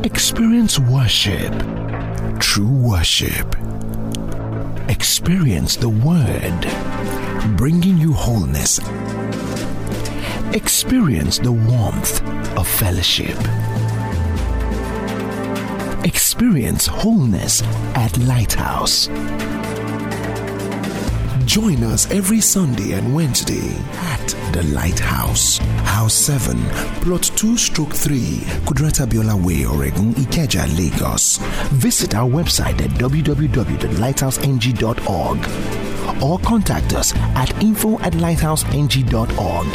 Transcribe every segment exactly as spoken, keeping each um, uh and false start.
Experience worship, true worship. Experience the Word, bringing you wholeness. Experience the warmth of fellowship. Experience wholeness at Lighthouse. Join us every Sunday and Wednesday at the Lighthouse, House seven, Plot two stroke three, Kudrata Biola Way, Oregon, Ikeja, Lagos. Visit our website at w w w dot lighthouse n g dot org or contact us at info at lighthouse n g dot org.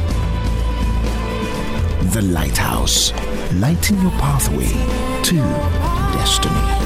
The Lighthouse, lighting your pathway to destiny.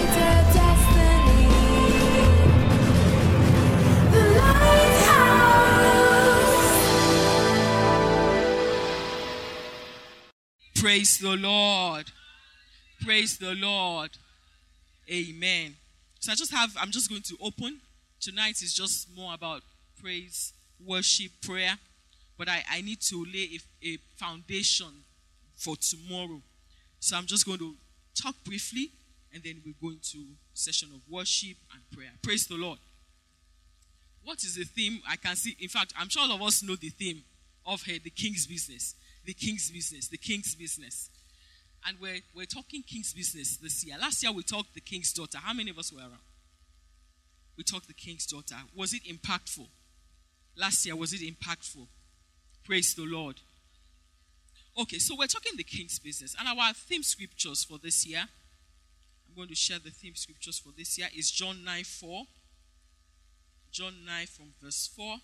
Praise the Lord. Praise the Lord. Amen. So I just have, I'm just going to open. Tonight is just more about praise, worship, prayer. But I, I need to lay a, a foundation for tomorrow. So I'm just going to talk briefly and then we're going to a session of worship and prayer. Praise the Lord. What is the theme? I can see, in fact, I'm sure all of us know the theme of her, the King's Business. The King's Business, the King's Business. And we're, we're talking King's Business this year. Last year we talked the King's Daughter. How many of us were around? We talked the King's Daughter. Was it impactful? Last year, was it impactful? Praise the Lord. Okay, so we're talking the King's Business. And our theme scriptures for this year, I'm going to share the theme scriptures for this year, is John nine four. John nine from verse four.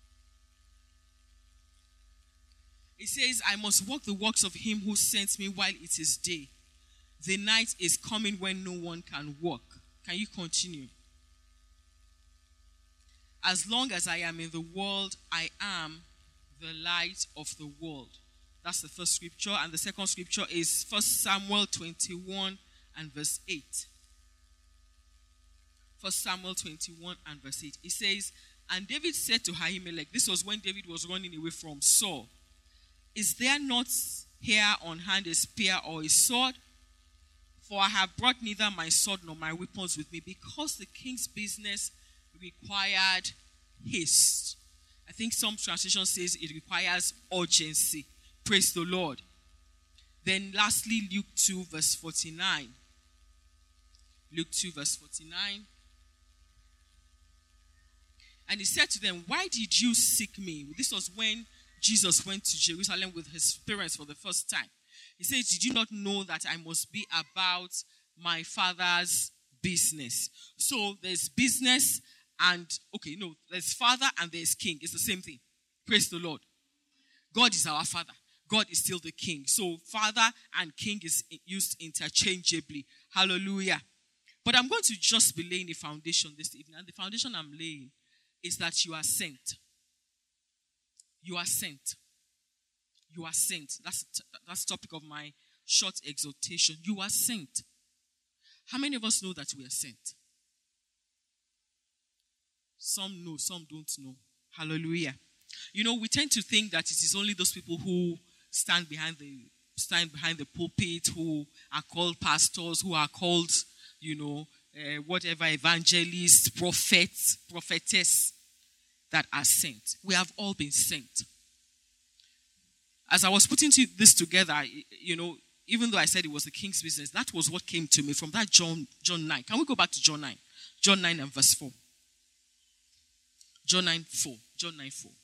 It says, I must walk the works of him who sent me while it is day. The night is coming when no one can walk. Can you continue? As long as I am in the world, I am the light of the world. That's the first scripture. And the second scripture is First Samuel twenty-one and verse eight. First Samuel twenty-one and verse eight. It says, and David said to Ahimelech, this was when David was running away from Saul, is there not here on hand a spear or a sword? For I have brought neither my sword nor my weapons with me, because the king's business required haste. I think some translation says it requires urgency. Praise the Lord. Then lastly, Luke two verse forty-nine. Luke two verse forty-nine. And he said to them, why did you seek me? This was when Jesus went to Jerusalem with his parents for the first time. He said, did you not know that I must be about my Father's business? So there's business and, okay, no, there's Father and there's King. It's the same thing. Praise the Lord. God is our Father. God is still the King. So Father and King is used interchangeably. Hallelujah. But I'm going to just be laying a foundation this evening. And the foundation I'm laying is that you are sent. You are sent. You are sent. That's that's the topic of my short exhortation. You are sent. How many of us know that we are sent? Some know, some don't know. Hallelujah. You know, we tend to think that it is only those people who stand behind the stand behind the pulpit, who are called pastors, who are called, you know, uh, whatever, evangelists, prophets, prophetess, that are sent. We have all been sent. As I was putting this together, you know, even though I said it was the king's business, that was what came to me from that John, John nine. Can we go back to John nine? John nine and verse four. John nine four. John nine four.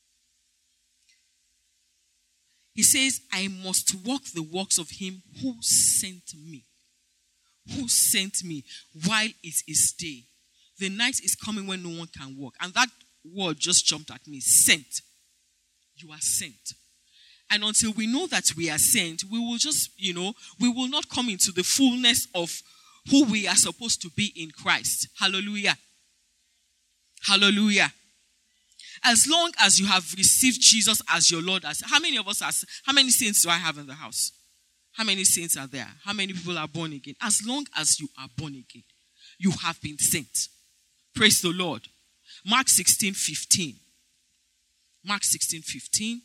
He says, I must walk the works of him who sent me. Who sent me while it is day. The night is coming when no one can walk. And that word just jumped at me. Sent. You are sent. And until we know that we are sent, we will just, you know, we will not come into the fullness of who we are supposed to be in Christ. Hallelujah. Hallelujah. As long as you have received Jesus as your Lord, as how many of us are, how many saints do I have in the house? How many saints are there? How many people are born again? As long as you are born again, you have been sent. Praise the Lord. Mark sixteen fifteen. Mark sixteen fifteen.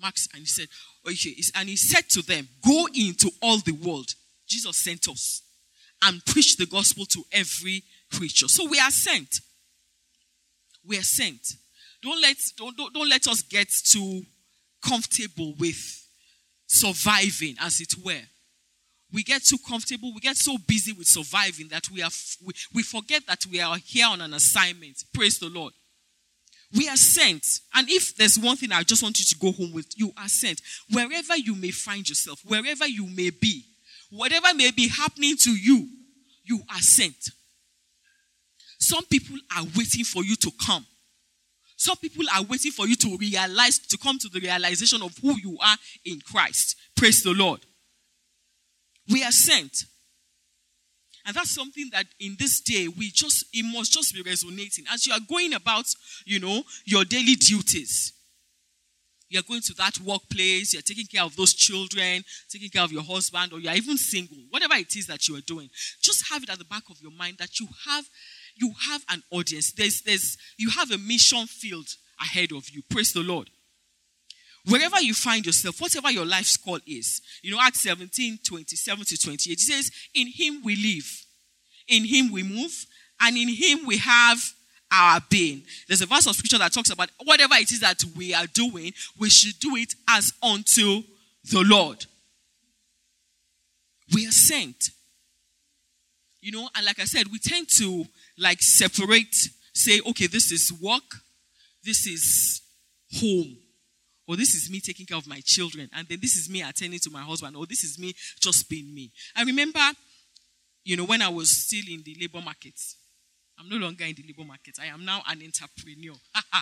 Mark, and he said, okay, and he said to them, go into all the world. Jesus sent us and preach the gospel to every creature. So we are sent. We are sent. Don't let, don't, don't, don't let us get too comfortable with surviving, as it were. We get too comfortable, we get so busy with surviving that we are we, we forget that we are here on an assignment. Praise the Lord. We are sent. And if there's one thing I just want you to go home with, you are sent. Wherever you may find yourself, wherever you may be, whatever may be happening to you, you are sent. Some people are waiting for you to come. Some people are waiting for you to realize, to come to the realization of who you are in Christ. Praise the Lord. We are sent. And that's something that in this day, we just, it must just be resonating. As you are going about, you know, your daily duties. You're going to that workplace, you're taking care of those children, taking care of your husband, or you're even single. Whatever it is that you are doing, just have it at the back of your mind that you have, you have an audience. There's, there's, you have a mission field ahead of you. Praise the Lord. Wherever you find yourself, whatever your life's call is, you know, Acts seventeen, twenty-seven to twenty-eight, it says, in him we live, in him we move, and in him we have our being. There's a verse of scripture that talks about whatever it is that we are doing, we should do it as unto the Lord. We are sent. You know, and like I said, we tend to like separate, say, okay, this is work, this is home. Or this is me taking care of my children. And then this is me attending to my husband. Or this is me just being me. I remember, you know, when I was still in the labor market. I'm no longer in the labor market. I am now an entrepreneur.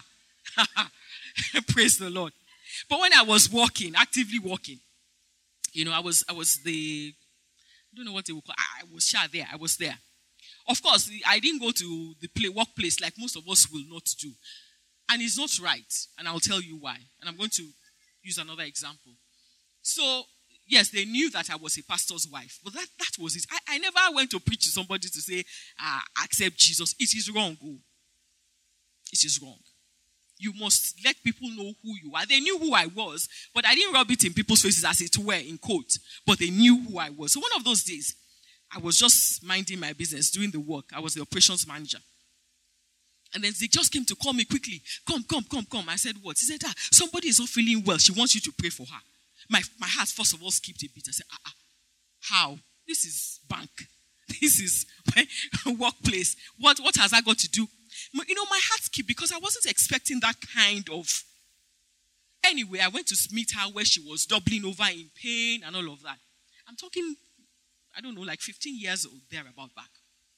Praise the Lord. But when I was working, actively working, you know, I was I was the, I don't know what they would call, I was sure there. I was there. Of course, I didn't go to the play, workplace like most of us will not do. And it's not right. And I'll tell you why. And I'm going to use another example. So, yes, they knew that I was a pastor's wife. But that, that was it. I, I never went to preach to somebody to say, ah, accept Jesus. It is wrong. Oh. It is wrong. You must let people know who you are. They knew who I was, but I didn't rub it in people's faces as it were, in quote. But they knew who I was. So one of those days, I was just minding my business, doing the work. I was the operations manager. And then they just came to call me quickly. Come, come, come, come. I said, what? He said, ah, somebody is not feeling well. She wants you to pray for her. My, my heart, first of all, skipped a bit. I said, ah, ah, how? This is bank. This is my workplace. What, what has that got to do? You know, my heart skipped because I wasn't expecting that kind of... Anyway, I went to meet her where she was doubling over in pain and all of that. I'm talking, I don't know, like fifteen years old, thereabout back.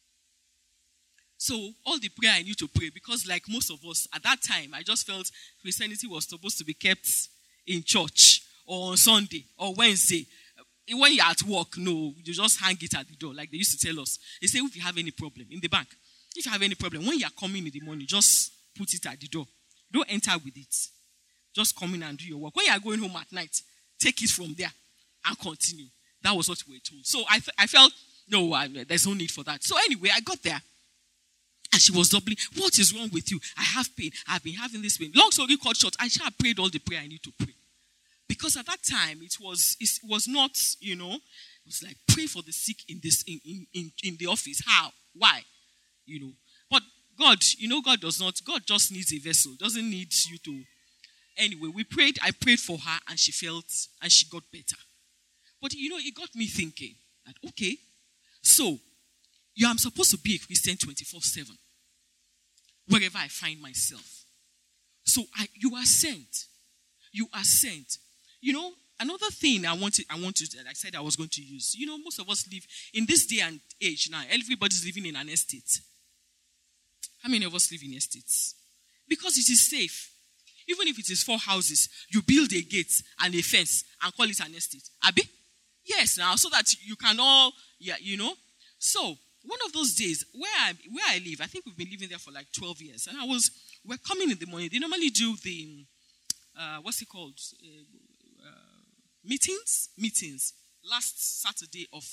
So, all the prayer I knew to pray, because like most of us, at that time, I just felt Christianity was supposed to be kept in church, or on Sunday, or Wednesday. When you're at work, no, you just hang it at the door, like they used to tell us. They say, if you have any problem, in the bank, if you have any problem, when you're coming in the morning, just put it at the door. Don't enter with it. Just come in and do your work. When you're going home at night, take it from there and continue. That was what we were told. So, I, I felt, no, I, there's no need for that. So, anyway, I got there. And she was doubling, what is wrong with you? I have pain. I've been having this pain. Long story cut short, I should have prayed all the prayer I need to pray. Because at that time, it was it was not, you know, it was like, pray for the sick in this in, in, in, in the office. How? Why? You know. But God, you know, God does not, God just needs a vessel. Doesn't need you to. Anyway, we prayed, I prayed for her, and she felt, and she got better. But, you know, it got me thinking that, okay, so, you I'm supposed to be a Christian twenty-four seven. Wherever I find myself. So I, you are sent. You are sent. You know, another thing I wanted, I wanted, I said I was going to use. You know, most of us live in this day and age now. Everybody's living in an estate. How many of us live in estates? Because it is safe. Even if it is four houses, you build a gate and a fence and call it an estate. Abi? Yes, now so that you can all, yeah, you know. So. One of those days where I where I live, I think we've been living there for like twelve years. And I was, we're coming in the morning. They normally do the, uh, what's it called? Uh, uh, meetings? Meetings. Last Saturday of,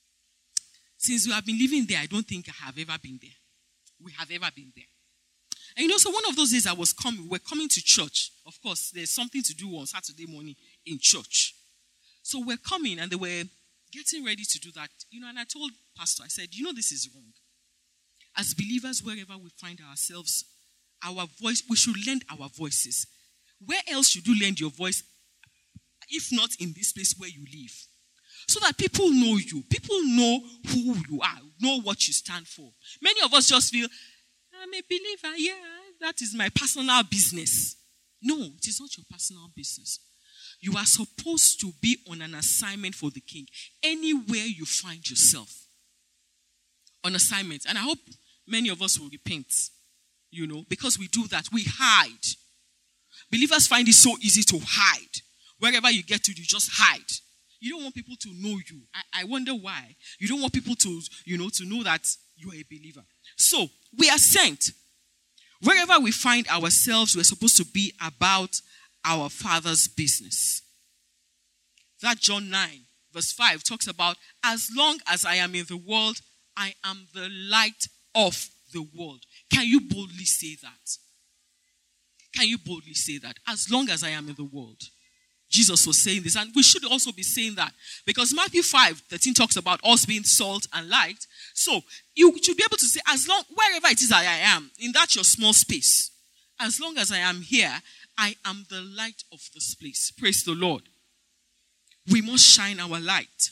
since we have been living there, I don't think I have ever been there. We have ever been there. And you know, so one of those days I was coming, we're coming to church. Of course, there's something to do on Saturday morning in church. So we're coming and they were getting ready to do that. You know, and I told Pastor, I said, you know, this is wrong. As believers, wherever we find ourselves, our voice, we should lend our voices. Where else should you lend your voice if not in this place where you live? So that people know you. People know who you are, know what you stand for. Many of us just feel, I'm a believer, yeah, that is my personal business. No, it is not your personal business. You are supposed to be on an assignment for the King. Anywhere you find yourself. On assignment. And I hope many of us will repent. You know, because we do that. We hide. Believers find it so easy to hide. Wherever you get to, you just hide. You don't want people to know you. I, I wonder why. You don't want people to, you know, to know that you are a believer. So, we are sent. Wherever we find ourselves, we're supposed to be about our Father's business. That John nine, verse five talks about, as long as I am in the world, I am the light of the world. Can you boldly say that? Can you boldly say that? As long as I am in the world. Jesus was saying this, and we should also be saying that, because Matthew five thirteen talks about us being salt and light. So you should be able to say, as long, wherever it is I am, in that your small space, as long as I am here, I am the light of this place. Praise the Lord. We must shine our light.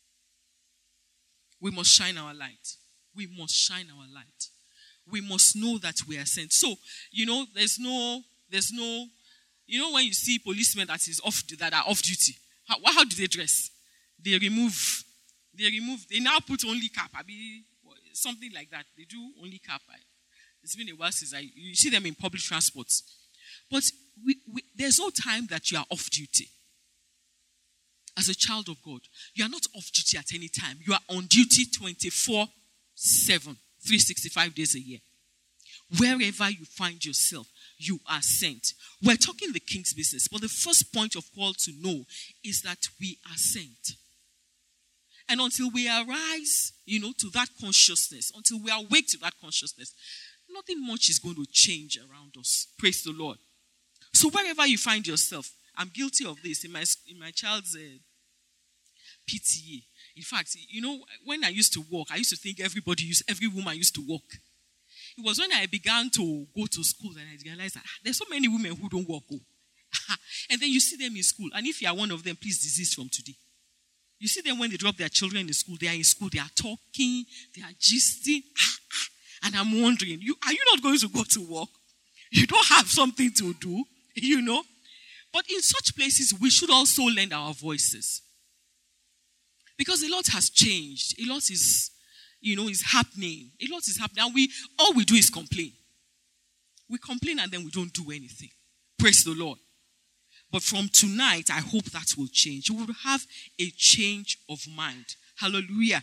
We must shine our light. We must shine our light. We must know that we are sent. So, you know, there's no, there's no, you know, when you see policemen that is off, that are off duty, how, how do they dress? They remove, they remove, they now put only cap. I mean, something like that. They do only cap. It's been a while since I, you see them in public transport. But we, we, there's no time that you are off duty. As a child of God, you are not off duty at any time. You are on duty twenty-four seven, three hundred sixty-five days a year. Wherever you find yourself, you are sent. We're talking the King's business, but the first point of call to know is that we are sent. And until we arise, you know, to that consciousness, until we are awake to that consciousness, nothing much is going to change around us. Praise the Lord. So wherever you find yourself, I'm guilty of this in my in my child's uh, P T A. In fact, you know, when I used to walk, I used to think everybody used, every woman used to walk. It was when I began to go to school that I realized that ah, there's so many women who don't walk. Oh. And then you see them in school. And if you are one of them, please desist from today. You see them when they drop their children in school. They are in school. They are talking. They are gisting. And I'm wondering, you are you not going to go to work? You don't have something to do, you know? But in such places, we should also lend our voices. Because a lot has changed. A lot is, you know, is happening. A lot is happening. And we, all we do is complain. We complain and then we don't do anything. Praise the Lord. But from tonight, I hope that will change. We will have a change of mind. Hallelujah.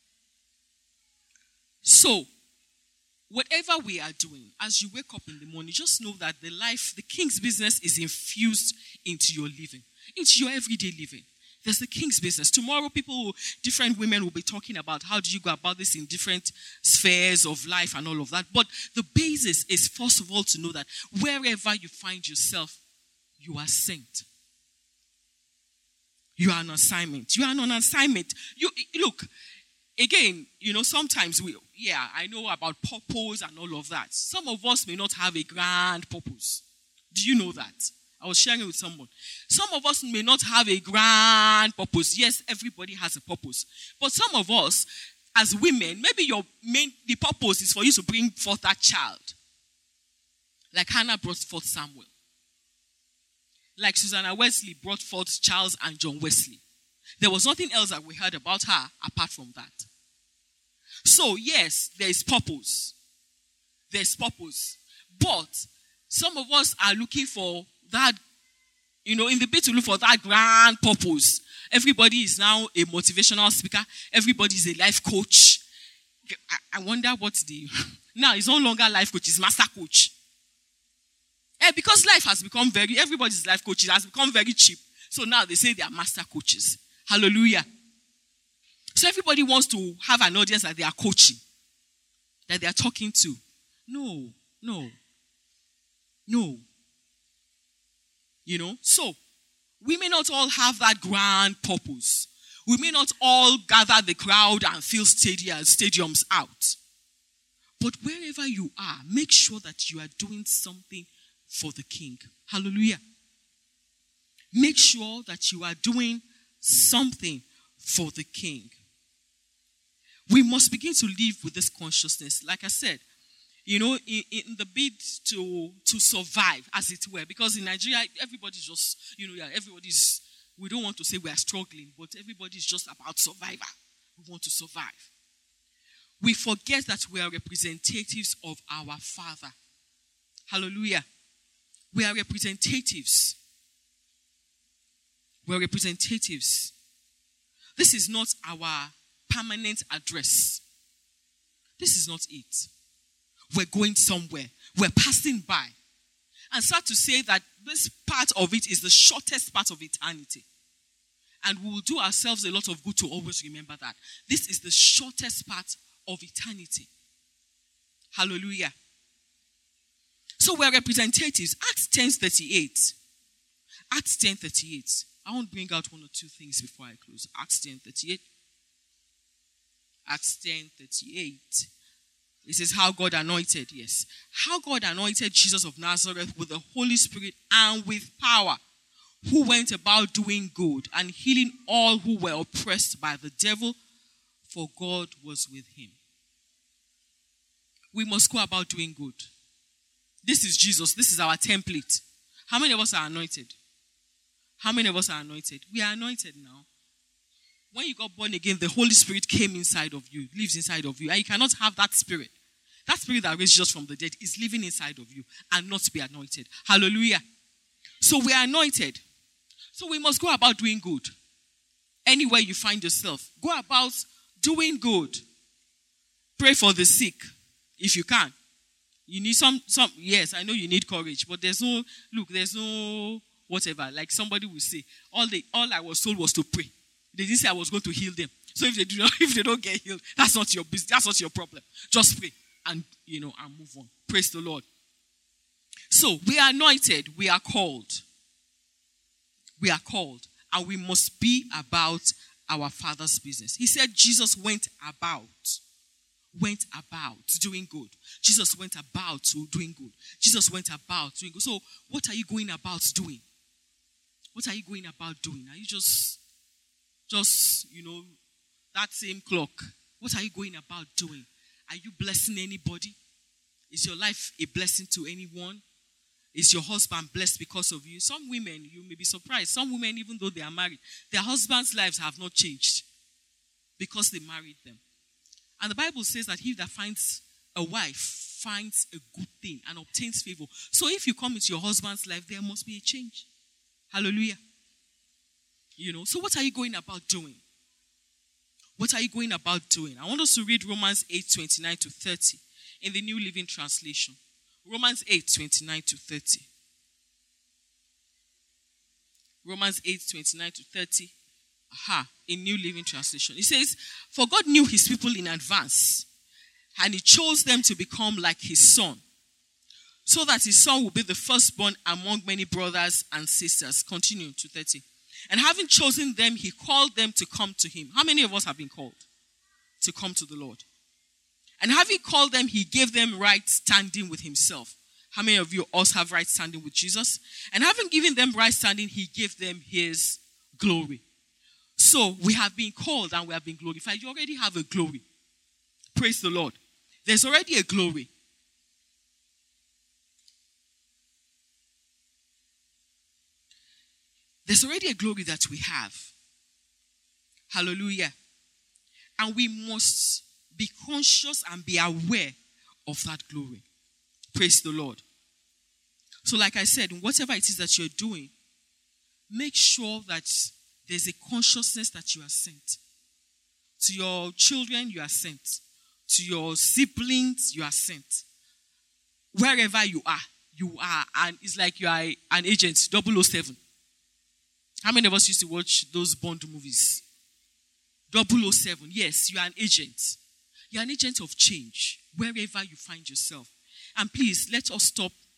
So, whatever we are doing, as you wake up in the morning, just know that the life, the King's business is infused into your living, into your everyday living. There's the King's business. Tomorrow, people, will, different women will be talking about how do you go about this in different spheres of life and all of that. But the basis is, first of all, to know that wherever you find yourself, you are sent. You are on assignment. You are on an assignment. You look, again, you know, sometimes we, yeah, I know about purpose and all of that. Some of us may not have a grand purpose. Do you know that? I was sharing with someone. Some of us may not have a grand purpose. Yes, everybody has a purpose. But some of us, as women, maybe your main, the purpose is for you to bring forth that child. Like Hannah brought forth Samuel. Like Susanna Wesley brought forth Charles and John Wesley. There was nothing else that we heard about her apart from that. So, yes, there is purpose. There's purpose. But some of us are looking for that, you know, in the bid to look for that grand purpose. Everybody is now a motivational speaker. Everybody is a life coach. I, I wonder what the... Now, it's no longer life coach, it's master coach. Eh, because life has become very, everybody's life coaches has become very cheap. So now they say they are master coaches. Hallelujah. So everybody wants to have an audience that they are coaching, that they are talking to. No, no. No. You know, so we may not all have that grand purpose. We may not all gather the crowd and fill stadiums, stadiums out. But wherever you are, make sure that you are doing something for the King. Hallelujah. Make sure that you are doing something for the King. We must begin to live with this consciousness. Like I said, you know, in, in the bid to, to survive, as it were. Because in Nigeria, everybody's just, you know, yeah, everybody's, we don't want to say we are struggling, but everybody's just about survival. We want to survive. We forget that we are representatives of our Father. Hallelujah. We are representatives. We are representatives. This is not our permanent address. This is not it. We're going somewhere. We're passing by. And start to say that this part of it is the shortest part of eternity. And we will do ourselves a lot of good to always remember that. This is the shortest part of eternity. Hallelujah. So we're representatives. Acts ten thirty-eight. Acts ten thirty-eight. I want to bring out one or two things before I close. Acts ten thirty-eight. Acts ten thirty-eight. It says how God anointed, yes. How God anointed Jesus of Nazareth with the Holy Spirit and with power, who went about doing good and healing all who were oppressed by the devil, for God was with him. We must go about doing good. This is Jesus. This is our template. How many of us are anointed? How many of us are anointed? We are anointed now. When you got born again, the Holy Spirit came inside of you, lives inside of you. And you cannot have that spirit. That spirit that raised Jesus from the dead is living inside of you and not be anointed. Hallelujah. So we are anointed. So we must go about doing good. Anywhere you find yourself, go about doing good. Pray for the sick, if you can. You need some, some, yes, I know you need courage, but there's no, look, there's no whatever. Like somebody will say, all they, all I was told was to pray. They didn't say I was going to heal them. So if they do not, if they don't get healed, that's not your business. That's not your problem. Just pray and, you know, and move on. Praise the Lord. So we are anointed. We are called. We are called. And we must be about our Father's business. He said Jesus went about. Went about doing good. Jesus went about to doing good. Jesus went about doing good. So what are you going about doing? What are you going about doing? Are you just... Just, you know, that same clock. What are you going about doing? Are you blessing anybody? Is your life a blessing to anyone? Is your husband blessed because of you? Some women, you may be surprised. Some women, even though they are married, their husbands' lives have not changed because they married them. And the Bible says that he that finds a wife finds a good thing and obtains favor. So if you come into your husband's life, there must be a change. Hallelujah. You know, so what are you going about doing? What are you going about doing? I want us to read Romans eight, twenty-nine to thirty in the New Living Translation. Romans eight, twenty-nine to thirty. Romans eight, twenty-nine to thirty. Aha, in New Living Translation. It says, for God knew his people in advance, and he chose them to become like his son, so that his son will be the firstborn among many brothers and sisters. Continue to thirty. And having chosen them, he called them to come to him. How many of us have been called to come to the Lord? And having called them, he gave them right standing with himself. How many of you also have right standing with Jesus? And having given them right standing, he gave them his glory. So we have been called and we have been glorified. You already have a glory. Praise the Lord. There's already a glory. There's already a glory that we have. Hallelujah. And we must be conscious and be aware of that glory. Praise the Lord. So like I said, whatever it is that you're doing, make sure that there's a consciousness that you are sent. To your children, you are sent. To your siblings, you are sent. Wherever you are, you are. And it's like you are an agent, double oh seven. How many of us used to watch those Bond movies? double oh seven. Yes, you are an agent. You are an agent of change wherever you find yourself. And please, let us stop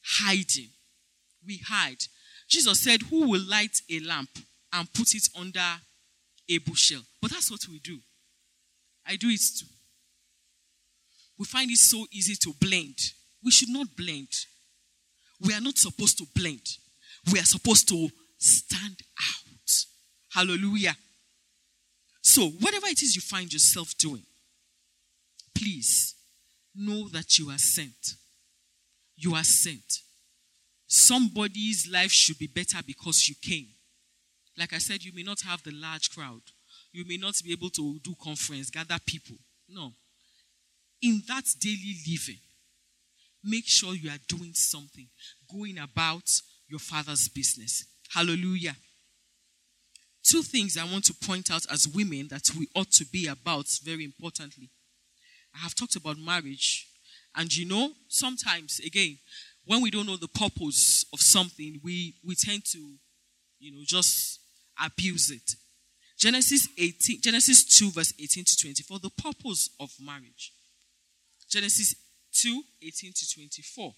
hiding. We hide. Jesus said, who will light a lamp and put it under a bushel? But that's what we do. I do it too. We find it so easy to blend. We should not blend. We are not supposed to blend. We are supposed to stand out. Hallelujah. So, whatever it is you find yourself doing, please know that you are sent. You are sent. Somebody's life should be better because you came. Like I said, you may not have the large crowd. You may not be able to do conference, gather people. No. In that daily living, make sure you are doing something, going about your Father's business. Hallelujah. Two things I want to point out as women that we ought to be about very importantly. I have talked about marriage. And you know, sometimes, again, when we don't know the purpose of something, we, we tend to, you know, just abuse it. Genesis eighteen, Genesis two, verse eighteen to twenty-four, the purpose of marriage. Genesis two, eighteen to twenty-four.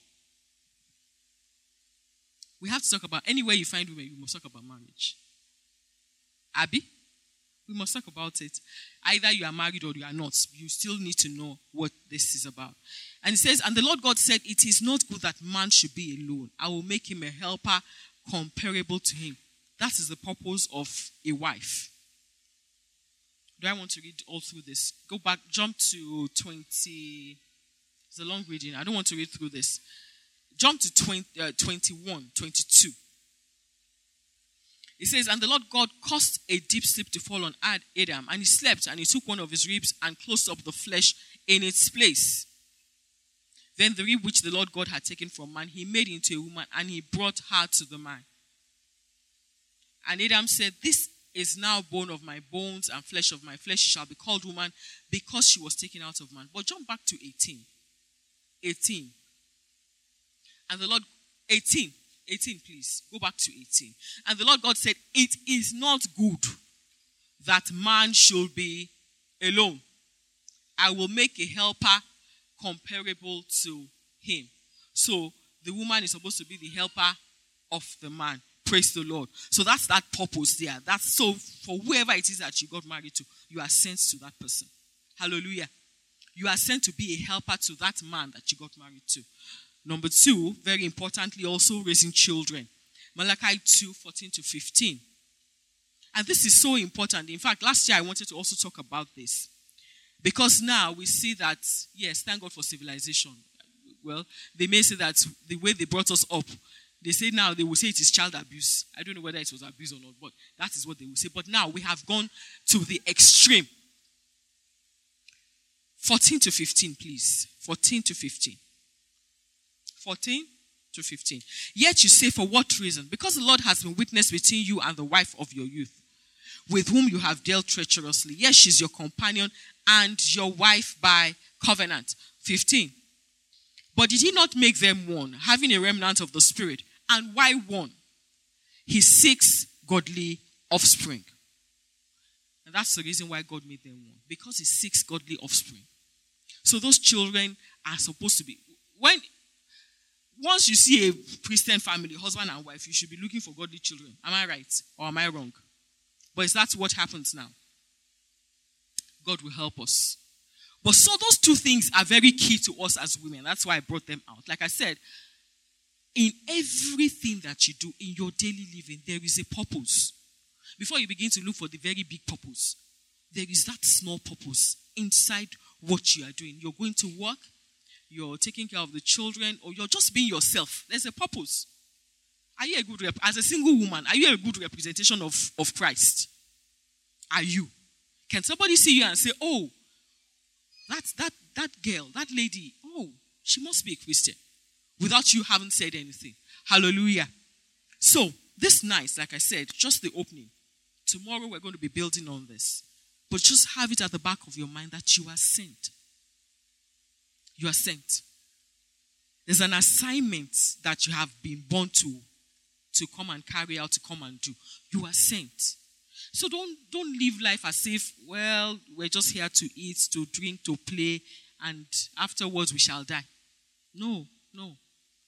We have to talk about, anywhere you find women, you must talk about marriage. Abby, we must talk about it. Either you are married or you are not. You still need to know what this is about. And it says, and the Lord God said, it is not good that man should be alone. I will make him a helper comparable to him. That is the purpose of a wife. Do I want to read all through this? Go back, jump to twenty. It's a long reading. I don't want to read through this. Jump to twenty, uh, twenty-one, twenty-two. It says, and the Lord God caused a deep sleep to fall on Adam, and he slept, and he took one of his ribs and closed up the flesh in its place. Then the rib which the Lord God had taken from man, he made into a woman, and he brought her to the man. And Adam said, this is now bone of my bones and flesh of my flesh. She shall be called woman because she was taken out of man. But jump back to eighteen. eighteen. And the Lord, eighteen. eighteen, please. Go back to eighteen. And the Lord God said, it is not good that man should be alone. I will make a helper comparable to him. So the woman is supposed to be the helper of the man. Praise the Lord. So that's that purpose there. That's so for whoever it is that you got married to, you are sent to that person. Hallelujah. You are sent to be a helper to that man that you got married to. Number two, very importantly, also raising children. Malachi two, fourteen to fifteen. And this is so important. In fact, last year I wanted to also talk about this. Because now we see that, yes, thank God for civilization. Well, they may say that the way they brought us up, they say now they will say it is child abuse. I don't know whether it was abuse or not, but that is what they will say. But now we have gone to the extreme. fourteen to fifteen, please. fourteen to fifteen. fourteen to fifteen. Yet you say, for what reason? Because the Lord has been witness between you and the wife of your youth, with whom you have dealt treacherously. Yes, she's your companion and your wife by covenant. fifteen. But did he not make them one, having a remnant of the spirit? And why one? He seeks godly offspring. And that's the reason why God made them one. Because he seeks godly offspring. So those children are supposed to be... when Once you see a Christian family, husband and wife, you should be looking for godly children. Am I right? Or am I wrong? But is that what happens now? God will help us. But so those two things are very key to us as women. That's why I brought them out. Like I said, in everything that you do, in your daily living, there is a purpose. Before you begin to look for the very big purpose, there is that small purpose inside what you are doing. You're going to work, you're taking care of the children, or you're just being yourself. There's a purpose. Are you a good rep? As a single woman, are you a good representation of, of Christ? Are you? Can somebody see you and say, oh, that's that that girl, that lady, oh, she must be a Christian, without you having said anything. Hallelujah. So, this night, like I said, just the opening. Tomorrow we're going to be building on this. But just have it at the back of your mind that you are sent. You are sent. There's an assignment that you have been born to, to come and carry out, to come and do. You are sent. So don't, don't live life as if, well, we're just here to eat, to drink, to play, and afterwards we shall die. No, no.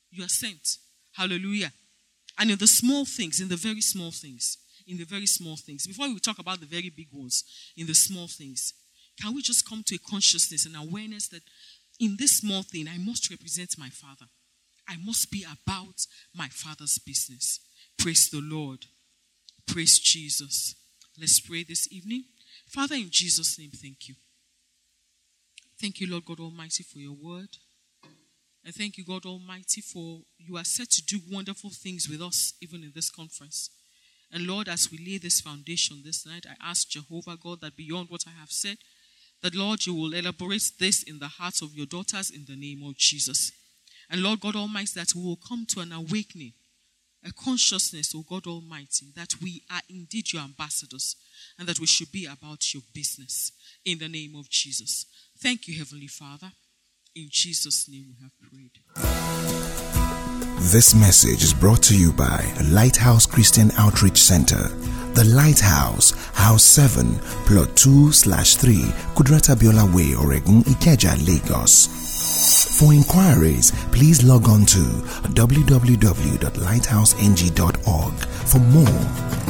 You are sent. Hallelujah. And in the small things, in the very small things, in the very small things, before we talk about the very big ones, in the small things, can we just come to a consciousness and awareness that in this small thing, I must represent my Father. I must be about my Father's business. Praise the Lord. Praise Jesus. Let's pray this evening. Father, in Jesus' name, thank you. Thank you, Lord God Almighty, for your word. And thank you, God Almighty, for you are set to do wonderful things with us, even in this conference. And Lord, as we lay this foundation this night, I ask Jehovah God that beyond what I have said, that Lord, you will elaborate this in the hearts of your daughters in the name of Jesus. And Lord God Almighty, that we will come to an awakening, a consciousness, oh God Almighty, that we are indeed your ambassadors and that we should be about your business in the name of Jesus. Thank you, Heavenly Father. In Jesus' name we have prayed. This message is brought to you by Lighthouse Christian Outreach Center. The Lighthouse, House seven, Plot two slash three, Kudrata Biola Way, Oregun, Ikeja, Lagos. For inquiries, please log on to w w w dot lighthouse n g dot org for more.